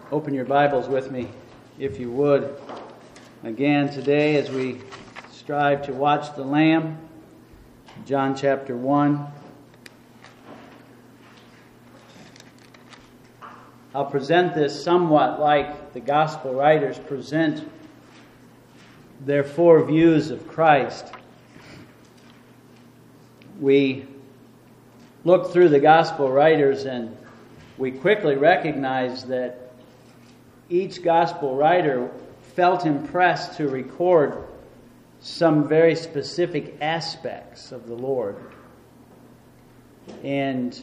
Open your Bibles with me, if you would. Again today, as we strive to watch the Lamb, John chapter 1. I'll present this somewhat like the Gospel writers present their four views of Christ. We look through the Gospel writers and we quickly recognize that each Gospel writer felt impressed to record some very specific aspects of the Lord. And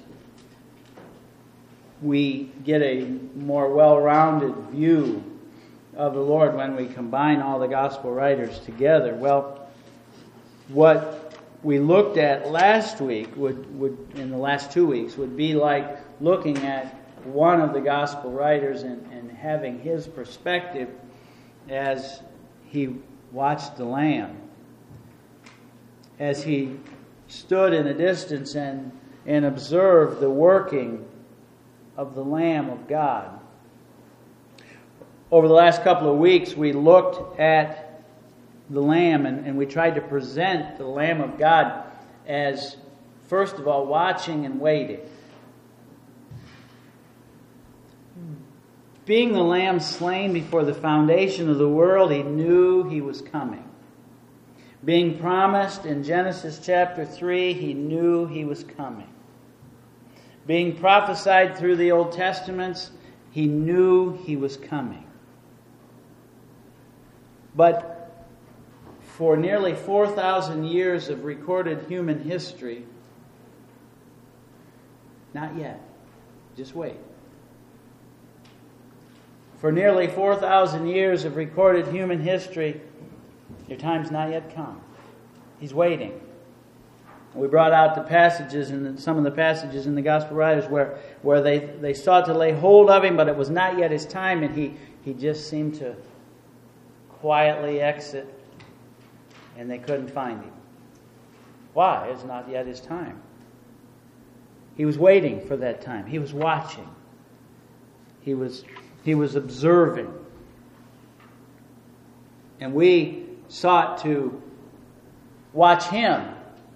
we get a more well-rounded view of the Lord when we combine all the Gospel writers together. Well, what we looked at last week would in the last 2 weeks would be like looking at one of the Gospel writers and having his perspective as he watched the Lamb, as he stood in a distance and observed the working of the Lamb of God. Over the last couple of weeks, we looked at the Lamb and we tried to present the Lamb of God as, first of all, watching and waiting. Being the Lamb slain before the foundation of the world, he knew he was coming. Being promised in Genesis chapter 3, he knew he was coming. Being prophesied through the Old Testaments, he knew he was coming. But for nearly 4,000 years of recorded human history, not yet. Just wait. For nearly 4,000 years of recorded human history, your time's not yet come. He's waiting. We brought out the passages, and some of the passages in the Gospel writers where they sought to lay hold of him, but it was not yet his time, and he just seemed to quietly exit, and they couldn't find him. Why? It's not yet his time. He was waiting for that time. He was watching. He was observing. And we sought to watch him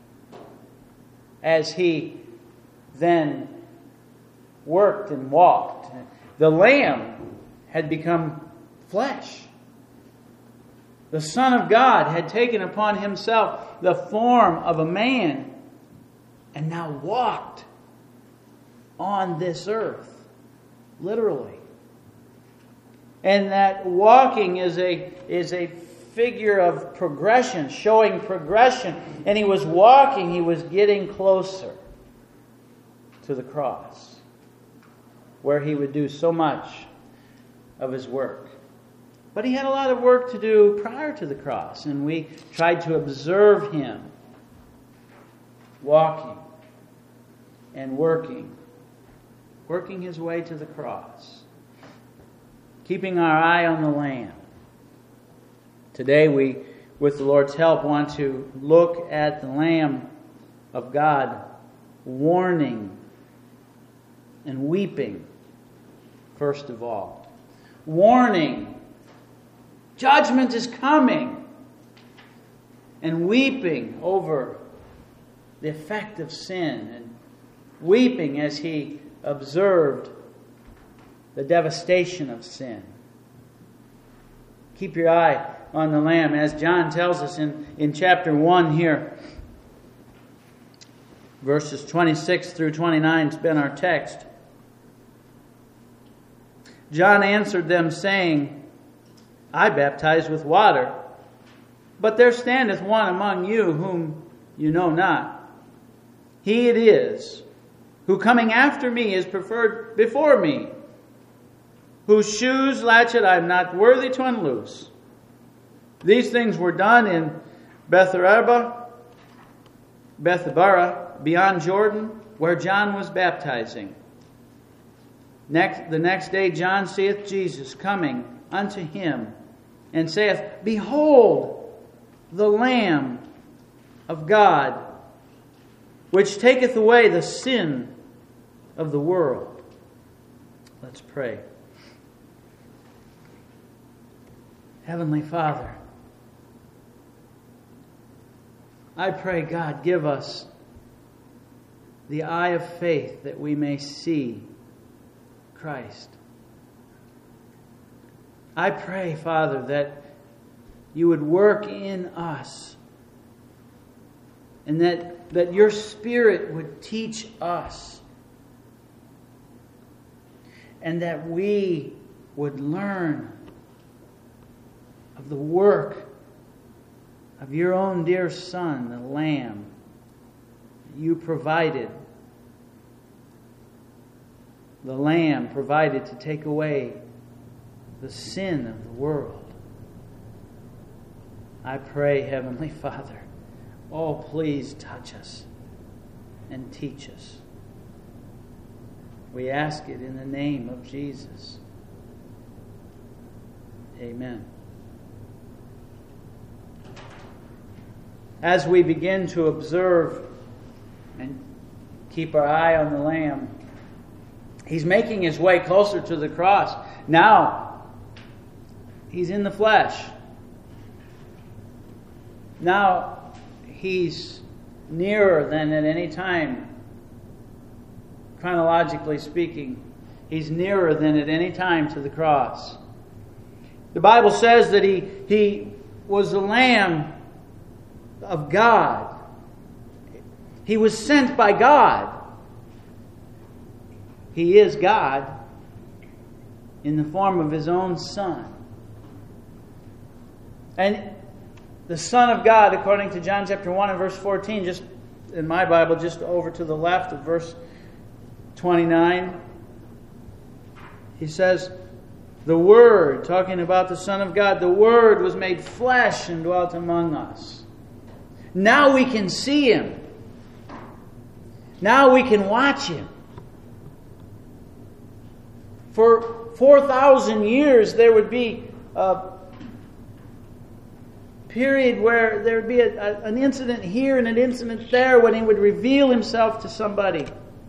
as he then worked and walked. The Lamb had become flesh. The Son of God had taken upon himself the form of a man and now walked on this earth, literally. And that walking is a figure of progression, showing progression. And he was walking, he was getting closer to the cross, where he would do so much of his work. But he had a lot of work to do prior to the cross, and we tried to observe him walking and working his way to the cross, keeping our eye on the Lamb. Today we, with the Lord's help, want to look at the Lamb of God warning and weeping, first of all. Warning, judgment is coming, and weeping over the effect of sin, and weeping as he observed the devastation of sin. Keep your eye on the Lamb, as John tells us in chapter 1 here. Verses 26 through 29 has been our text. John answered them, saying, I baptize with water, but there standeth one among you whom you know not. He it is, who coming after me is preferred before me, whose shoes latchet I am not worthy to unloose. These things were done in Bethabara, beyond Jordan, where John was baptizing. The next day John seeth Jesus coming unto him, and saith, Behold, the Lamb of God, which taketh away the sin of the world. Let's pray. Heavenly Father, I pray, God, give us the eye of faith that we may see Christ. I pray, Father, that you would work in us and that your Spirit would teach us and that we would learn of the work of your own dear Son, the Lamb, that you provided. The Lamb provided to take away the sin of the world. I pray, Heavenly Father, oh, please touch us and teach us. We ask it in the name of Jesus. Amen. As we begin to observe and keep our eye on the Lamb, He's making His way closer to the cross. Now, He's in the flesh. Now, He's nearer than at any time, chronologically speaking. He's nearer than at any time to the cross. The Bible says that He was the Lamb of God. He was sent by God. He is God in the form of His own Son. And the Son of God, according to John chapter 1 and verse 14, just in my Bible, just over to the left of verse 29, he says, the Word, talking about the Son of God, the Word was made flesh and dwelt among us. Now we can see Him. Now we can watch Him. For 4,000 years there would be a period where there would be an incident here and an incident there when He would reveal Himself to somebody.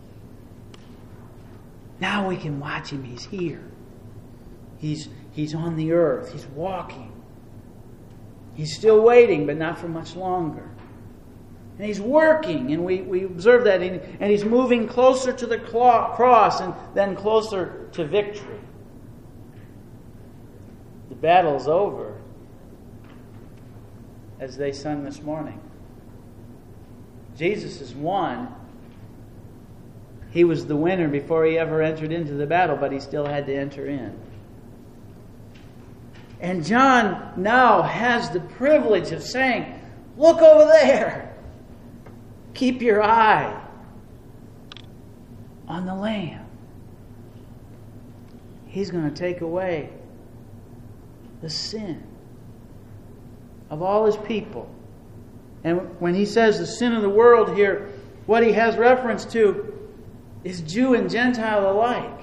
Now we can watch Him. He's here. He's on the earth. He's walking. He's still waiting, but not for much longer. And He's working, and we observe that. And He's moving closer to the cross and then closer to victory. The battle's over, as they sung this morning. Jesus has won. He was the winner before He ever entered into the battle, but He still had to enter in. And John now has the privilege of saying, look over there. Keep your eye on the Lamb. He's going to take away the sin of all His people. And when he says the sin of the world here, what he has reference to is Jew and Gentile alike.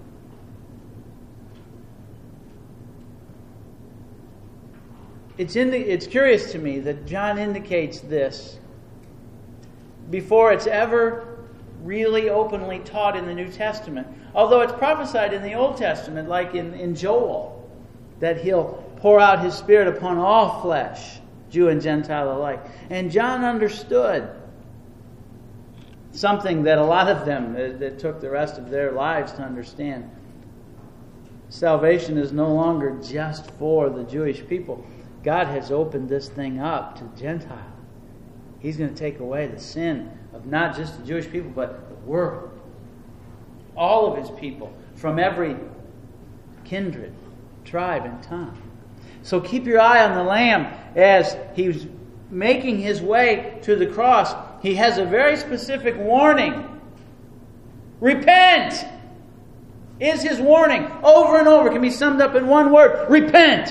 It's curious to me that John indicates this before it's ever really openly taught in the New Testament. Although it's prophesied in the Old Testament, like in Joel, that He'll pour out His Spirit upon all flesh, Jew and Gentile alike. And John understood something that a lot of them that took the rest of their lives to understand. Salvation is no longer just for the Jewish people. God has opened this thing up to Gentiles. He's going to take away the sin of not just the Jewish people, but the world. All of His people, from every kindred, tribe, and tongue. So keep your eye on the Lamb as He's making His way to the cross. He has a very specific warning. Repent! Is His warning. Over and over. Can be summed up in one word. Repent!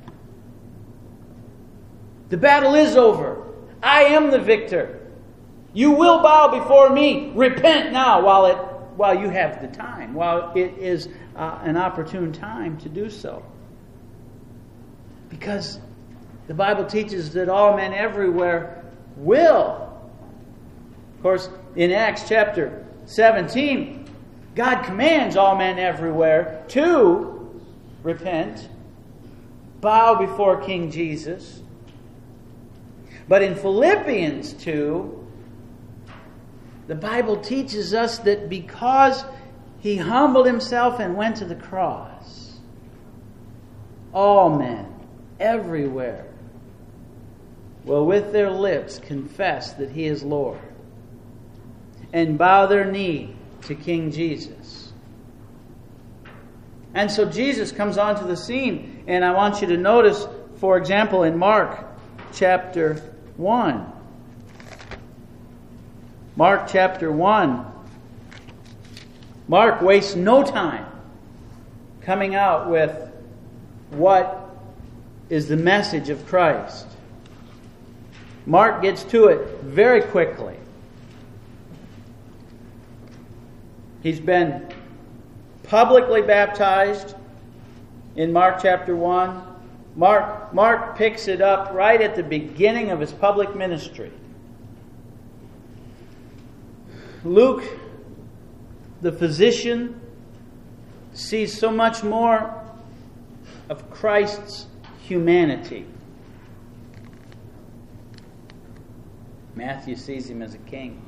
The battle is over. I am the victor. You will bow before me. Repent now while you have the time, while it is an opportune time to do so. Because the Bible teaches that all men everywhere will. Of course, in Acts chapter 17, God commands all men everywhere to repent. bow before King Jesus. But in Philippians 2, the Bible teaches us that because He humbled Himself and went to the cross, all men, everywhere, will with their lips confess that He is Lord and bow their knee to King Jesus. And so Jesus comes onto the scene, and I want you to notice, for example, in Mark chapter 1. Mark chapter 1. Mark wastes no time coming out with what is the message of Christ. Mark gets to it very quickly. He's been publicly baptized in Mark chapter 1. Mark picks it up right at the beginning of his public ministry. Luke, the physician, sees so much more of Christ's humanity. Matthew sees Him as a king.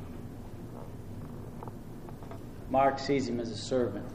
Mark sees Him as a servant.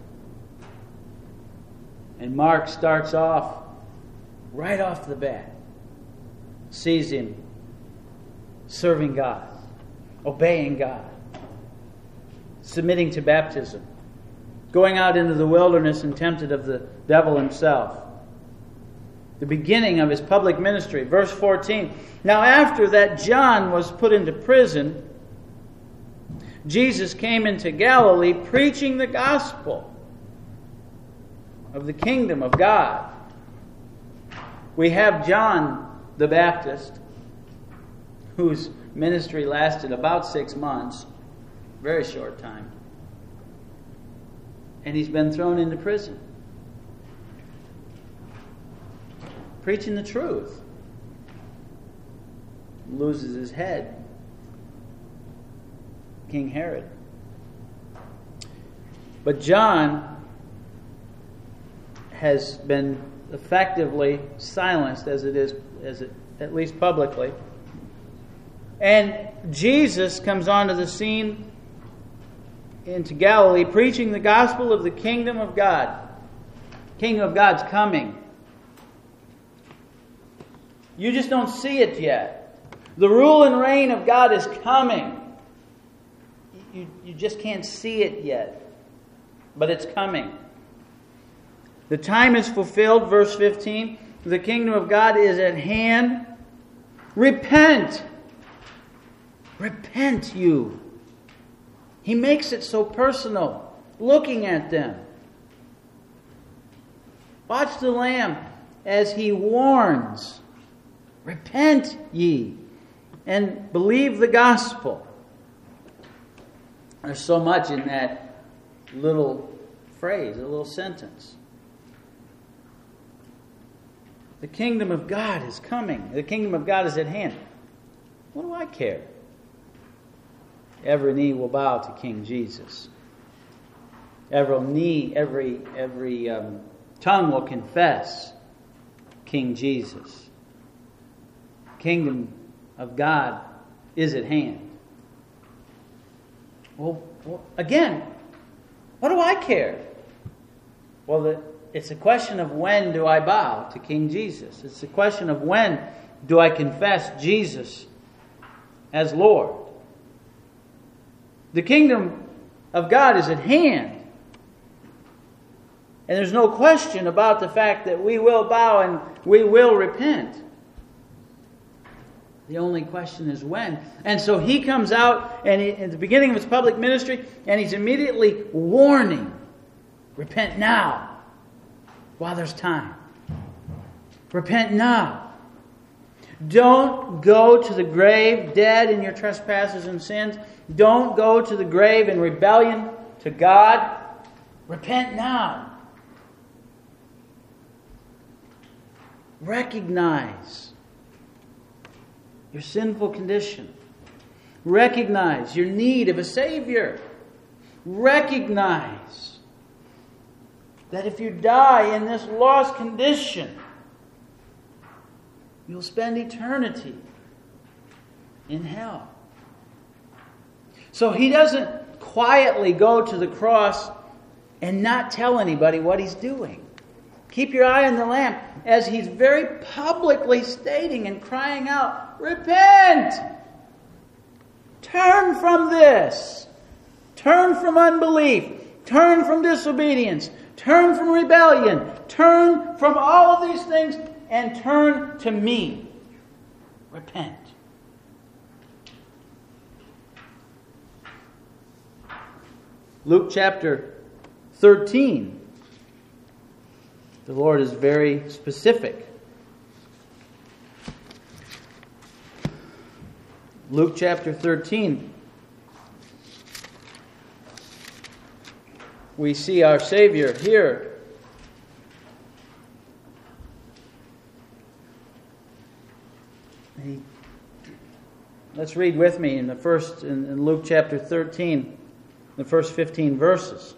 And Mark starts off, right off the bat, sees Him serving God, obeying God, submitting to baptism, going out into the wilderness and tempted of the devil himself. The beginning of His public ministry. Verse 14. Now after that John was put into prison, Jesus came into Galilee preaching the gospel of the kingdom of God. We have John the Baptist, whose ministry lasted about 6 months, very short time. And he's been thrown into prison, preaching the truth. Loses his head. King Herod. But John has been effectively silenced, at least publicly. And Jesus comes onto the scene into Galilee, preaching the gospel of the kingdom of God. Kingdom of God's coming. You just don't see it yet. The rule and reign of God is coming. You just can't see it yet. But it's coming. The time is fulfilled, verse 15. The kingdom of God is at hand. Repent. Repent you. He makes it so personal, looking at them. Watch the Lamb as He warns. Repent ye and believe the gospel. There's so much in that little phrase, a little sentence. The kingdom of God is coming. The kingdom of God is at hand. What do I care? Every knee will bow to King Jesus. Every tongue will confess King Jesus. Kingdom of God is at hand. Well, again, what do I care? Well, it's a question of when do I bow to King Jesus. It's a question of when do I confess Jesus as Lord. The kingdom of God is at hand. And there's no question about the fact that we will bow and we will repent. The only question is when. And so He comes out and at the beginning of His public ministry, and He's immediately warning, repent now while there's time. Repent now. Don't go to the grave dead in your trespasses and sins. Don't go to the grave in rebellion to God. Repent now. Recognize your sinful condition. Recognize your need of a Savior. Recognize that if you die in this lost condition, you'll spend eternity in hell. So he doesn't quietly go to the cross and not tell anybody what he's doing. Keep your eye on the Lamb as he's very publicly stating and crying out, repent! Turn from this. Turn from unbelief. Turn from disobedience. Turn from rebellion. Turn from all of these things and turn to me. Repent. Luke chapter 13. The Lord is very specific. Luke chapter 13. We see our Savior here. Let's read with me in Luke chapter 13, the first 15 verses.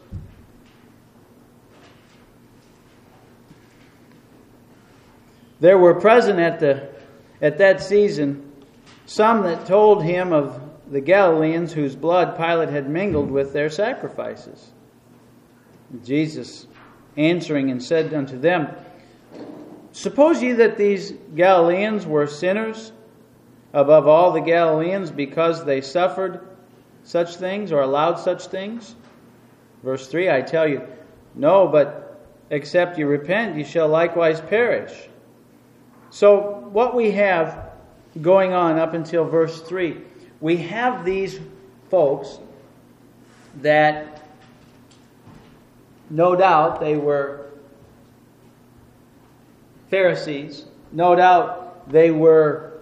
There were present at that season some that told him of the Galileans whose blood Pilate had mingled with their sacrifices. Jesus answering and said unto them, suppose ye that these Galileans were sinners above all the Galileans because they suffered such things or allowed such things? Verse 3, I tell you, no, but except you repent, you shall likewise perish. So what we have going on up until verse 3, we have these folks that no doubt they were Pharisees. No doubt they were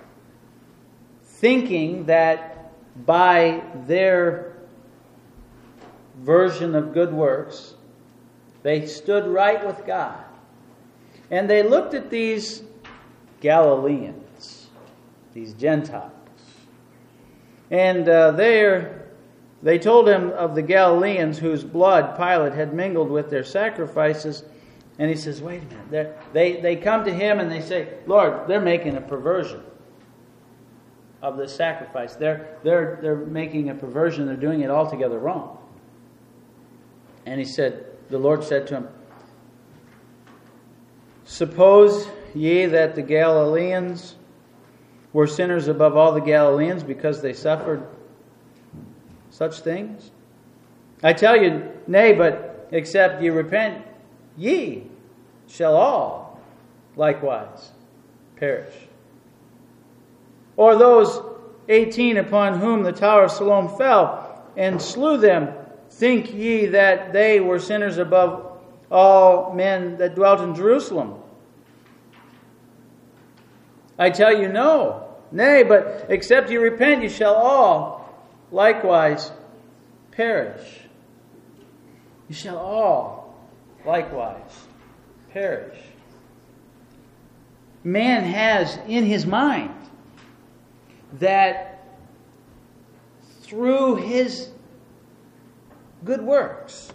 thinking that by their version of good works, they stood right with God. And they looked at these Galileans, these Gentiles. And they told him of the Galileans whose blood Pilate had mingled with their sacrifices. And he says, wait a minute. They come to him and they say, Lord, they're making a perversion of the sacrifice. They're making a perversion. They're doing it altogether wrong. And the Lord said to him, suppose ye that the Galileans were sinners above all the Galileans because they suffered such things? I tell you, nay, but except ye repent, ye shall all likewise perish. Or those 18 upon whom the tower of Siloam fell and slew them, think ye that they were sinners above all men that dwelt in Jerusalem? I tell you, no. Nay, but except ye repent, ye shall all likewise perish. You shall all likewise perish. Man has in his mind that through his good works,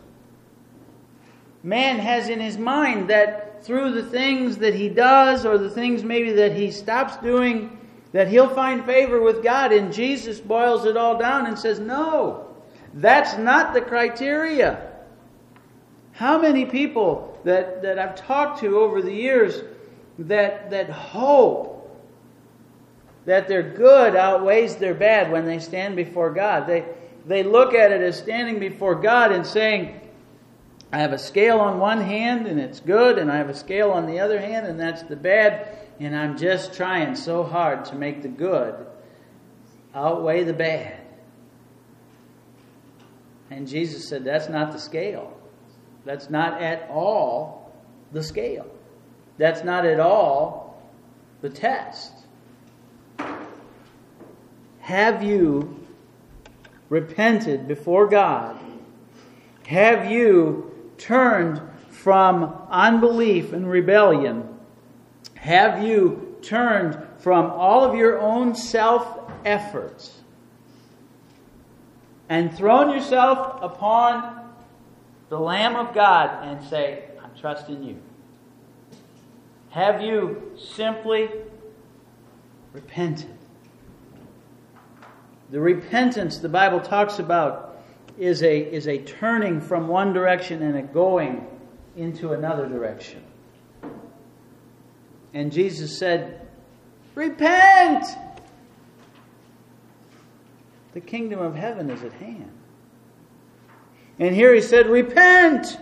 man has in his mind that through the things that he does or the things maybe that he stops doing, that he'll find favor with God. And Jesus boils it all down and says, no, that's not the criteria. How many people that I've talked to over the years that hope that their good outweighs their bad when they stand before God. They look at it as standing before God and saying, I have a scale on one hand and it's good, and I have a scale on the other hand and that's the bad, and I'm just trying so hard to make the good outweigh the bad. And Jesus said, that's not the scale. That's not at all the scale. That's not at all the test. Have you repented before God? Have you turned from unbelief and rebellion? Have you turned from all of your own self-efforts and thrown yourself upon the Lamb of God and say, I'm trusting you? Have you simply repented. The repentance the Bible talks about is a turning from one direction and a going into another direction. And Jesus said, repent! The kingdom of heaven is at hand. And here he said, repent,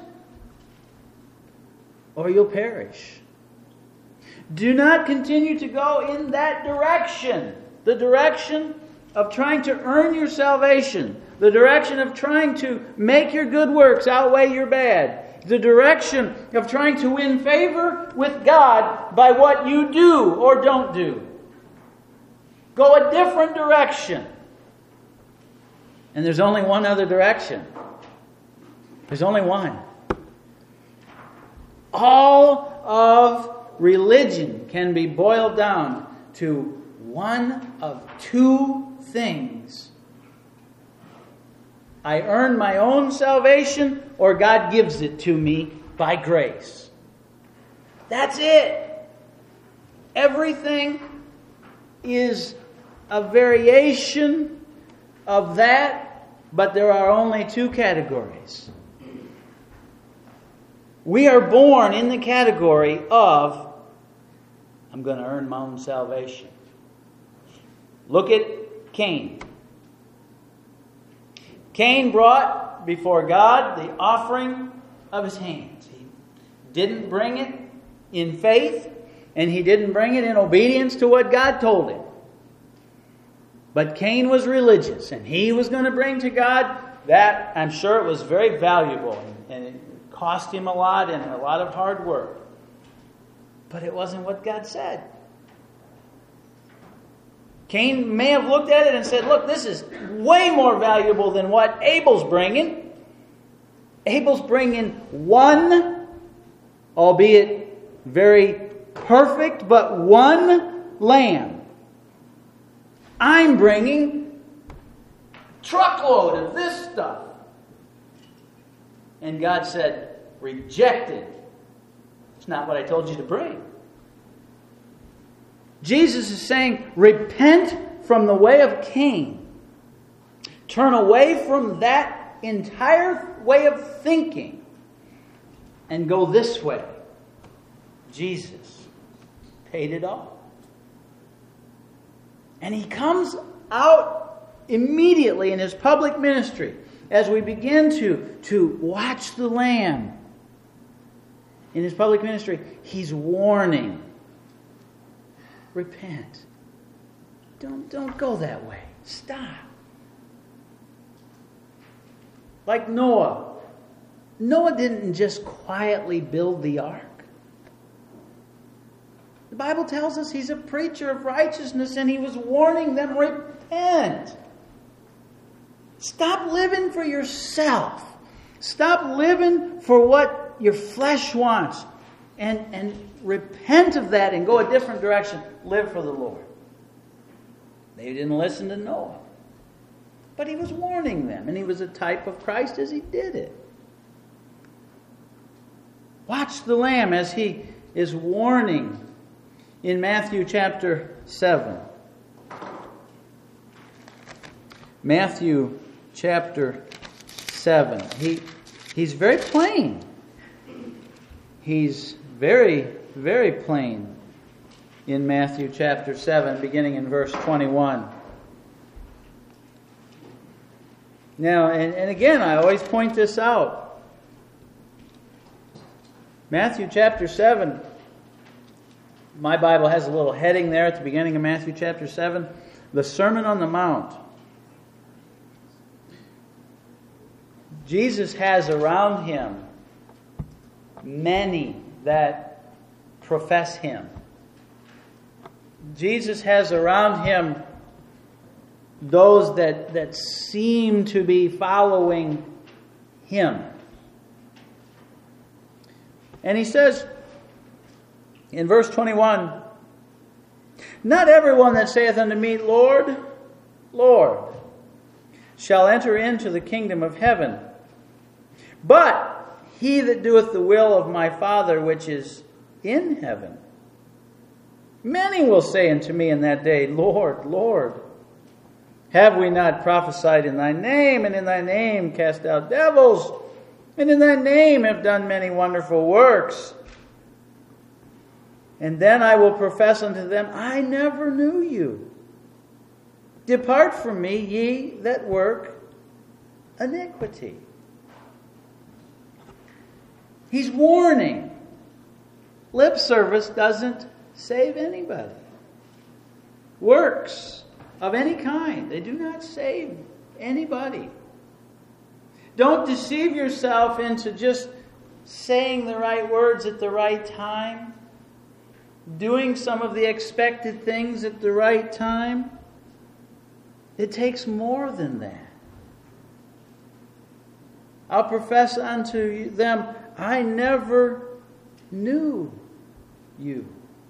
or you'll perish. Do not continue to go in that direction. The direction of trying to earn your salvation. The direction of trying to make your good works outweigh your bad. The direction of trying to win favor with God by what you do or don't do. Go a different direction. And there's only one other direction. There's only one. All of religion can be boiled down to one of two things. I earn my own salvation, or God gives it to me by grace. That's it. Everything is a variation of that, but there are only two categories. We are born in the category of, I'm going to earn my own salvation. Look at Cain. Cain brought before God the offering of his hands. He didn't bring it in faith, and he didn't bring it in obedience to what God told him. But Cain was religious, and he was going to bring to God that. I'm sure it was very valuable, and it cost him a lot and a lot of hard work. But it wasn't what God said. Cain may have looked at it and said, look, this is way more valuable than what Abel's bringing. Abel's bringing one, albeit very perfect, but one lamb. I'm bringing a truckload of this stuff. And God said, rejected. It's not what I told you to bring. Jesus is saying, repent from the way of Cain. Turn away from that entire way of thinking and go this way. Jesus paid it all. And he comes out immediately in his public ministry as we begin to watch the Lamb. In his public ministry, he's warning. Repent. Don't go that way. Stop. Like Noah. Noah didn't just quietly build the ark. The Bible tells us he's a preacher of righteousness, and he was warning them, repent. Stop living for yourself. Stop living for what your flesh wants. And repent of that and go a different direction. Live for the Lord. They didn't listen to Noah. But he was warning them, and he was a type of Christ as he did it. Watch the Lamb as he is warning in Matthew chapter 7. Matthew chapter 7. He's very plain. He's very, very plain in Matthew chapter 7, beginning in verse 21. Now, and again, I always point this out. Matthew chapter 7, my Bible has a little heading there at the beginning of Matthew chapter 7, the Sermon on the Mount. Jesus has around him many that profess him. Jesus has around him those that seem to be following him. And he says in verse 21, not everyone that saith unto me, Lord, Lord, shall enter into the kingdom of heaven, but he that doeth the will of my Father which is in heaven. Many will say unto me in that day, Lord, Lord, have we not prophesied in thy name, and in thy name cast out devils, and in thy name have done many wonderful works? And then I will profess unto them, I never knew you. Depart from me, ye that work iniquity. He's warning. Lip service doesn't save anybody. Works of any kind, they do not save anybody. Don't deceive yourself into just saying the right words at the right time, doing some of the expected things at the right time. It takes more than that. I'll profess unto them, I never knew you.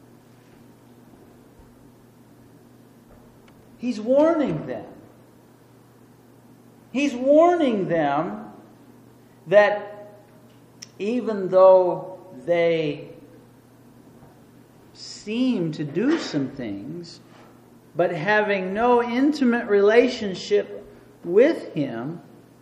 He's warning them. He's warning them that even though they seem to do some things, but having no intimate relationship with Him,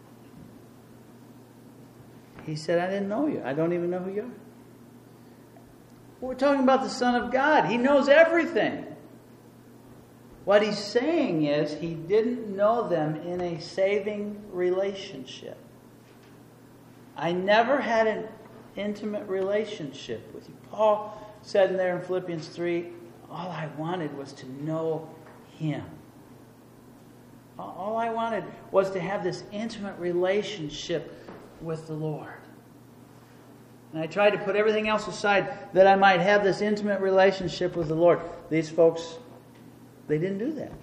He said, I didn't know you. I don't even know who you are. We're talking about the Son of God. He knows everything. What He's saying is He didn't know them in a saving relationship. I never had an intimate relationship with you. Paul said in there in Philippians 3, all I wanted was to know Him. All I wanted was to have this intimate relationship with the Lord. And I tried to put everything else aside that I might have this intimate relationship with the Lord. These folks, they didn't do that.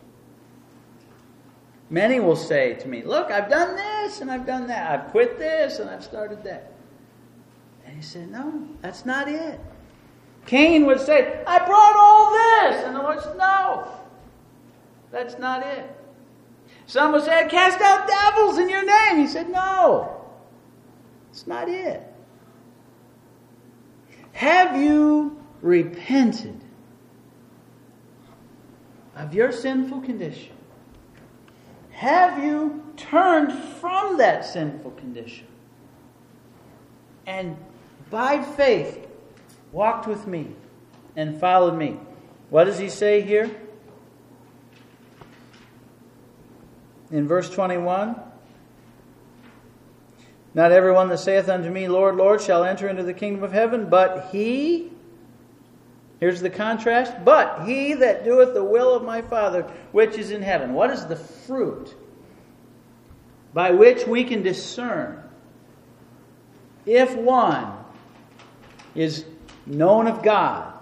Many will say to me, look, I've done this and I've done that. I've quit this and I've started that. And He said, no, that's not it. Cain would say, I brought all this. And the Lord said, no, that's not it. Some would say, I cast out devils in your name. He said, no, it's not it. Have you repented of your sinful condition? Have you turned from that sinful condition? And by faith, walked with me and followed me. What does He say here? In verse 21, not everyone that saith unto me, Lord, Lord, shall enter into the kingdom of heaven, but he, here's the contrast, but he that doeth the will of my Father which is in heaven. What is the fruit by which we can discern if one is known of God?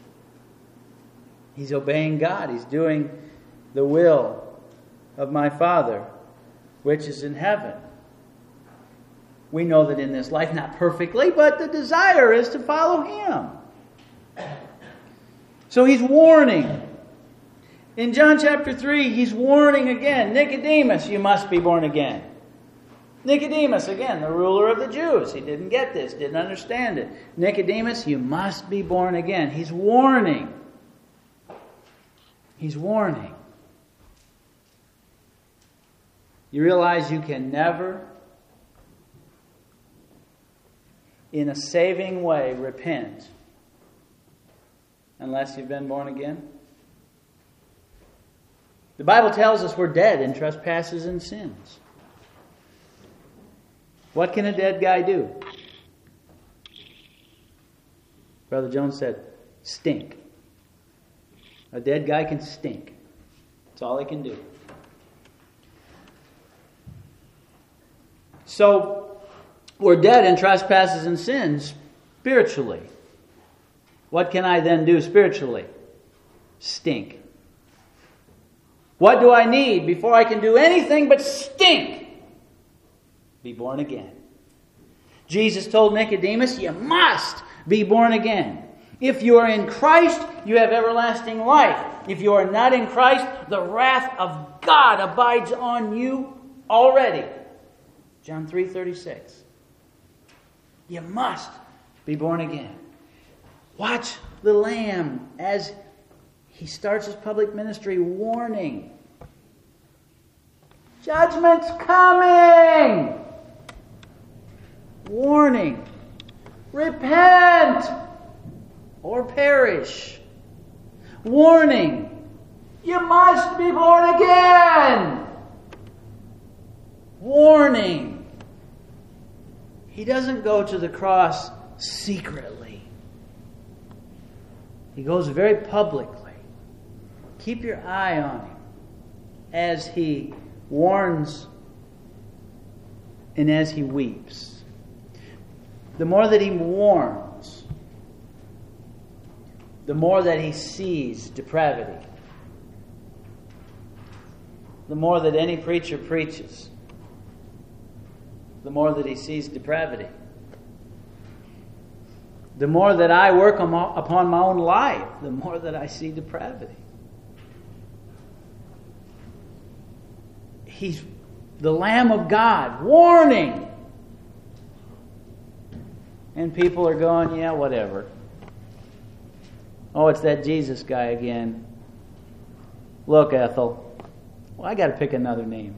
He's obeying God. He's doing the will of my Father which is in heaven. We know that in this life, not perfectly, but the desire is to follow Him. So He's warning. In John chapter 3, He's warning again. Nicodemus, you must be born again. Nicodemus, again, the ruler of the Jews. He didn't get this, didn't understand it. Nicodemus, you must be born again. He's warning. He's warning. You realize you can never, in a saving way, repent unless you've been born again? The Bible tells us we're dead in trespasses and sins. What can a dead guy do? Brother Jones said, stink. A dead guy can stink. That's all he can do. So, we're dead in trespasses and sins spiritually. What can I then do spiritually? Stink. What do I need before I can do anything but stink? Be born again. Jesus told Nicodemus, you must be born again. If you are in Christ, you have everlasting life. If you are not in Christ, the wrath of God abides on you already. John 3:36. You must be born again. Watch the Lamb as he starts his public ministry warning. Judgment's coming! Warning. Repent or perish. Warning. You must be born again. Warning. He doesn't go to the cross secretly. He goes very publicly. Keep your eye on him as he warns and as he weeps. The more that he warns, the more that he sees depravity. The more that any preacher preaches, the more that he sees depravity. The more that I work upon my own life, the more that I see depravity. He's the Lamb of God, warning. And people are going, yeah, whatever. Oh, it's that Jesus guy again. Look, Ethel. Well, I got to pick another name.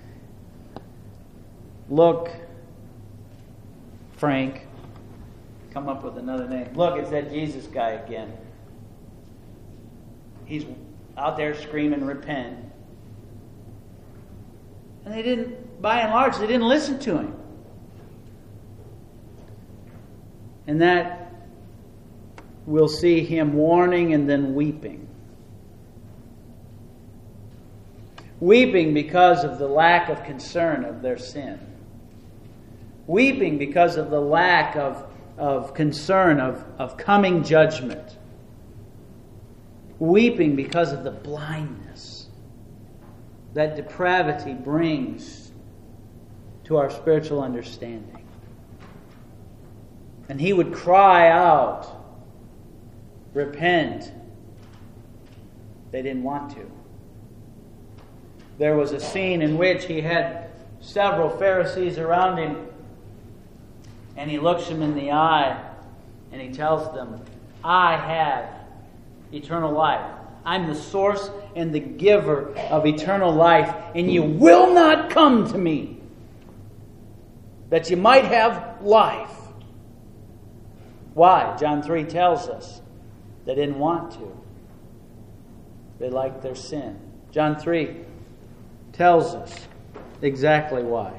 Look, Frank. Come up with another name. Look, it's that Jesus guy again. He's out there screaming, repent. And they didn't, by and large, they didn't listen to him. And that we'll see him warning and then weeping. Weeping because of the lack of concern of their sin. Weeping because of the lack of concern of coming judgment. Weeping because of the blindness that depravity brings to our spiritual understanding. And he would cry out, repent. They didn't want to. There was a scene in which he had several Pharisees around him, and he looks them in the eye and he tells them, I have eternal life. I'm the source and the giver of eternal life, and you will not come to me that you might have life. Why? John 3 tells us they didn't want to. They liked their sin. John 3 tells us exactly why.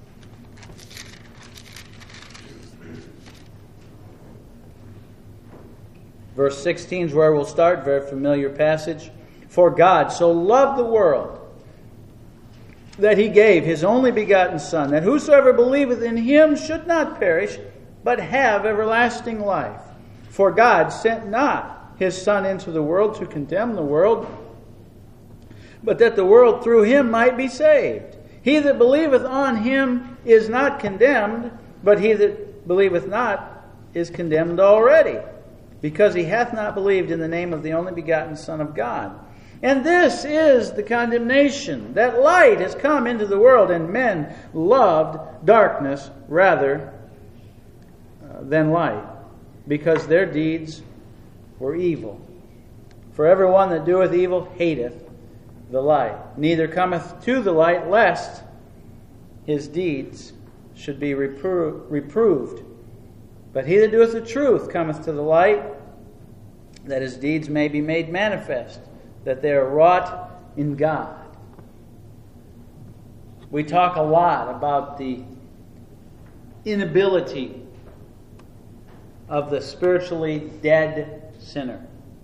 Verse 16 is where we'll start, very familiar passage. For God so loved the world that he gave his only begotten Son, that whosoever believeth in him should not perish, but have everlasting life. For God sent not his Son into the world to condemn the world, but that the world through him might be saved. He that believeth on him is not condemned, but he that believeth not is condemned already, because he hath not believed in the name of the only begotten Son of God. And this is the condemnation, that light has come into the world, and men loved darkness rather than light, because their deeds were evil. For every one that doeth evil hateth the light, neither cometh to the light, lest his deeds should be reproved. But he that doeth the truth cometh to the light, that his deeds may be made manifest, that they are wrought in God. We talk a lot about the inability of the spiritually dead sinner.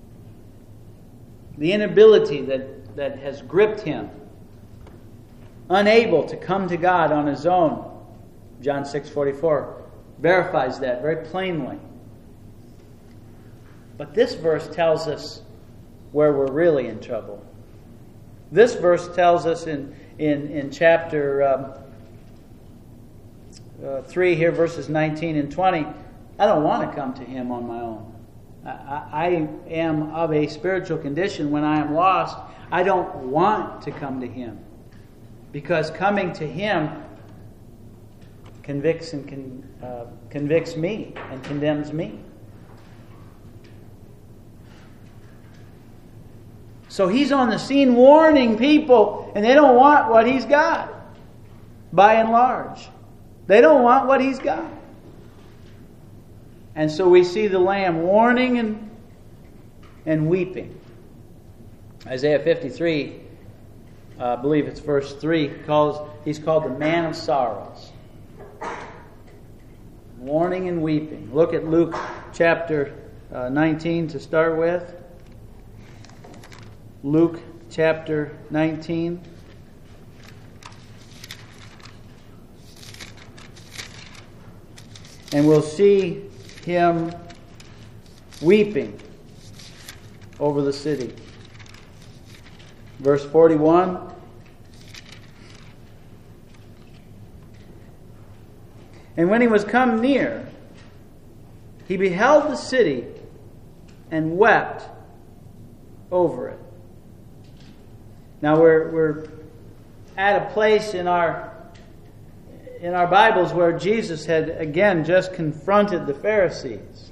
The inability that has gripped him, unable to come to God on his own. John 6:44 verifies that very plainly. But this verse tells us where we're really in trouble. This verse tells us in chapter 3 here, verses 19 and 20, I don't want to come to him on my own. I am of a spiritual condition when I am lost. I don't want to come to him, because coming to him convicts me and condemns me. So he's on the scene warning people, and they don't want what he's got, by and large. They don't want what he's got. And so we see the Lamb warning and weeping. Isaiah 53, I believe it's verse 3, he's called the Man of Sorrows. Warning and weeping. Look at Luke chapter 19 to start with. Luke chapter 19. And we'll see him weeping over the city. Verse 41. And when he was come near, he beheld the city and wept over it. Now we're at a place in our Bibles where Jesus had again just confronted the Pharisees.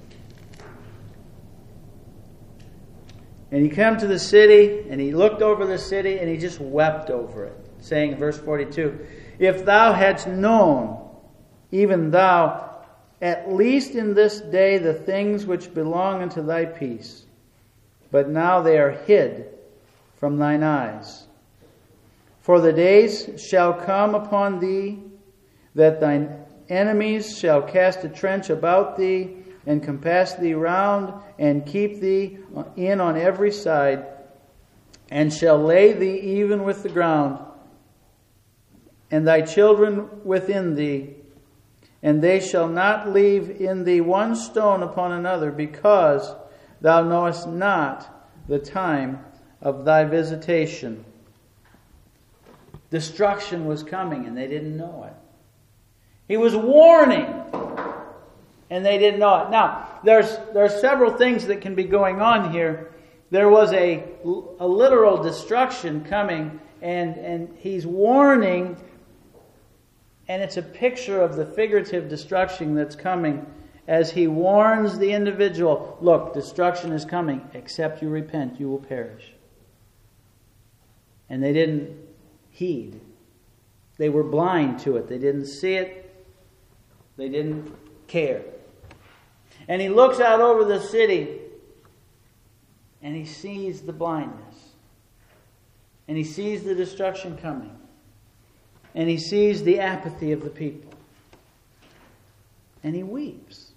And he came to the city, and he looked over the city, and he just wept over it, saying in verse 42, If thou hadst known, even thou, at least in this day, the things which belong unto thy peace, but now they are hid from thine eyes. For the days shall come upon thee, that thine enemies shall cast a trench about thee, and compass thee round, and keep thee in on every side, and shall lay thee even with the ground, and thy children within thee, and they shall not leave in thee one stone upon another, because thou knowest not the time of thy visitation. Destruction was coming, and they didn't know it. He was warning, and they didn't know it. Now, there's several things that can be going on here. There was a literal destruction coming, and he's warning, and it's a picture of the figurative destruction that's coming as he warns the individual, look, destruction is coming. Except you repent, you will perish. And they didn't heed. They were blind to it. They didn't see it. They didn't care. And he looks out over the city and he sees the blindness. And he sees the destruction coming. And he sees the apathy of the people. And he weeps.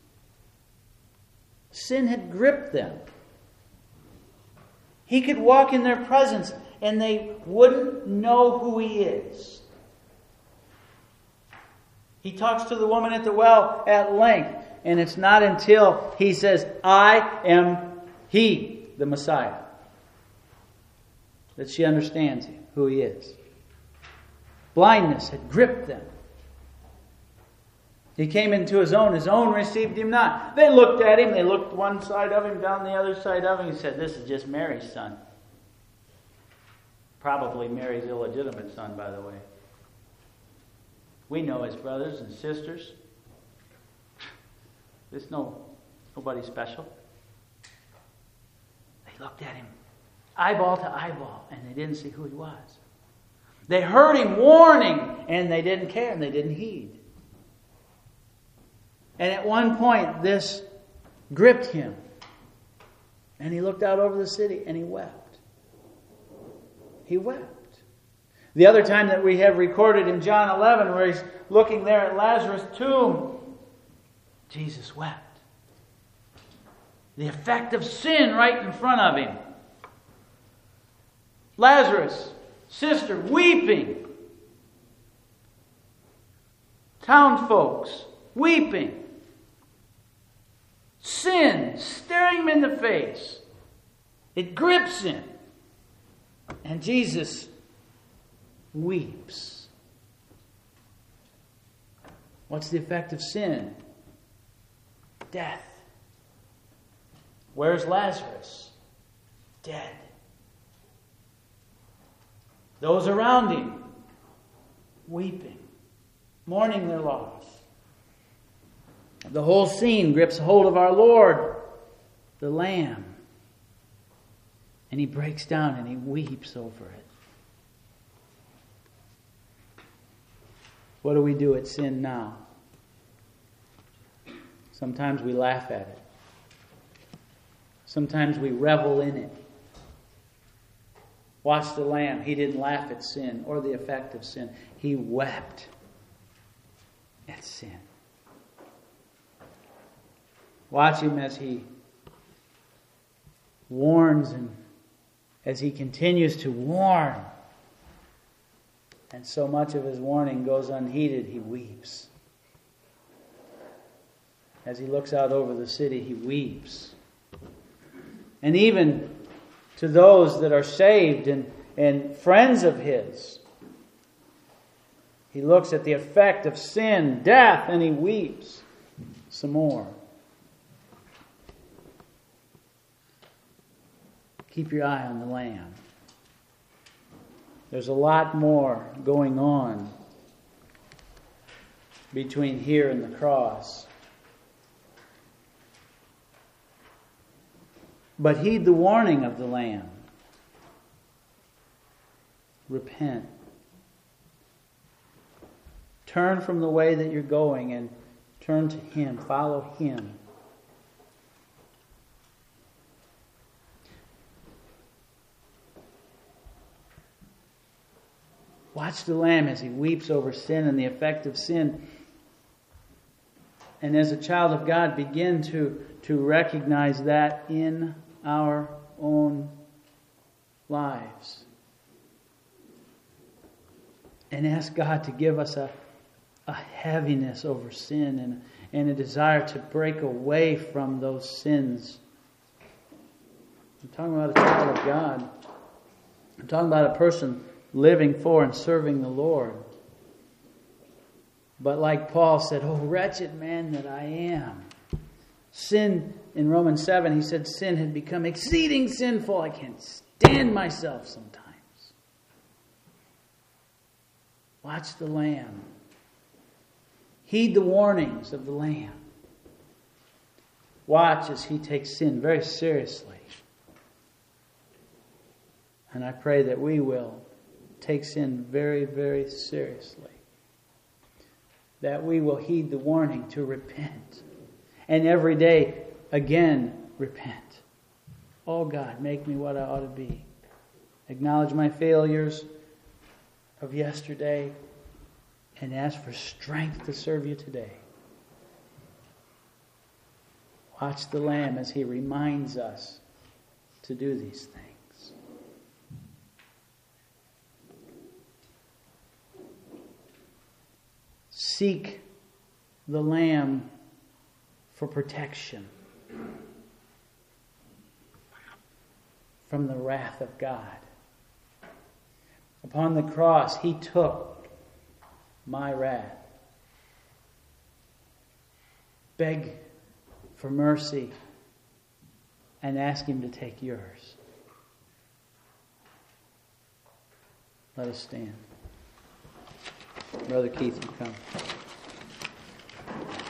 Sin had gripped them. He could walk in their presence and they wouldn't know who he is. He talks to the woman at the well at length, and it's not until he says, I am he, the Messiah, that she understands who he is. Blindness had gripped them. He came into his own received him not. They looked at him, they looked one side of him, down the other side of him. He said, this is just Mary's son. Probably Mary's illegitimate son, by the way. We know his brothers and sisters. There's nobody special. They looked at him eyeball to eyeball, and they didn't see who he was. They heard him warning, and they didn't care, and they didn't heed. And at one point, this gripped him. And he looked out over the city, and he wept. He wept. The other time that we have recorded in John 11, where he's looking there at Lazarus' tomb, Jesus wept. The effect of sin right in front of him. Lazarus, sister, weeping. Townfolks, weeping. Sin staring him in the face. It grips him. And Jesus weeps. What's the effect of sin? Death. Where's Lazarus? Dead. Those around him weeping, mourning their loss. The whole scene grips hold of our Lord, the Lamb. And he breaks down and he weeps over it. What do we do at sin now? Sometimes we laugh at it. Sometimes we revel in it. Watch the Lamb. He didn't laugh at sin or the effect of sin. He wept at sin. Watch him as he warns and as he continues to warn. And so much of his warning goes unheeded. He weeps. As he looks out over the city, he weeps. And even to those that are saved and friends of his, he looks at the effect of sin, death, and he weeps some more. Keep your eye on the Lamb. There's a lot more going on between here and the cross. But heed the warning of the Lamb. Repent. Turn from the way that you're going and turn to Him. Follow Him. Watch the Lamb as He weeps over sin and the effect of sin. And as a child of God, begin to recognize that in our own lives. And ask God to give us a heaviness over sin and a desire to break away from those sins. I'm talking about a child of God. I'm talking about a person living for and serving the Lord. But like Paul said, "Oh, wretched man that I am." Sin, in Romans 7, he said, sin had become exceeding sinful. I can't stand myself sometimes. Watch the Lamb. Heed the warnings of the Lamb. Watch as He takes sin very seriously. And I pray that we will take sin very, very seriously. That we will heed the warning to repent. And every day, again, repent. Oh God, make me what I ought to be. Acknowledge my failures of yesterday and ask for strength to serve you today. Watch the Lamb as He reminds us to do these things. Seek the Lamb for protection from the wrath of God. Upon the cross, He took my wrath. Beg for mercy and ask Him to take yours. Let us stand. Brother Keith, you come.